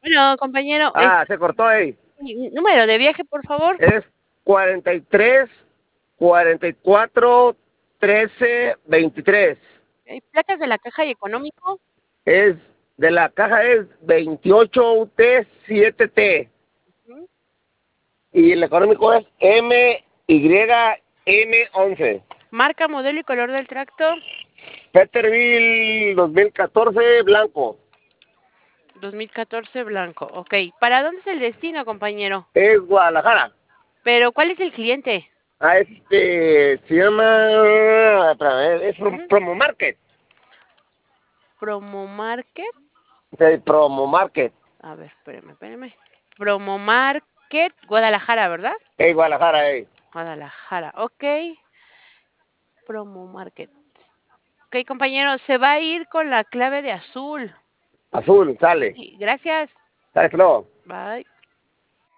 Bueno, compañero, Se cortó ahí. número de viaje, por favor. Es 43, 44, 13, 23. Placas de la caja y económico. Es de la caja es 28UT7T. Ujú. Y el económico es MYN11. Marca, modelo y color del tracto. Peterbilt 2014 blanco. 2014 blanco. Ok. ¿Para dónde es el destino, compañero? Es Guadalajara. Pero, ¿cuál es el cliente? Se llama, es Ujú. Promo Market. Promo Market. Sí, Promo Market. A ver, espérame. Promo Market, Guadalajara, ¿verdad? Guadalajara, Guadalajara, ok. Promo Market. Ok, compañero, se va a ir con la clave de azul. Azul, sale. Sí, gracias. Sale, hasta luego. Bye.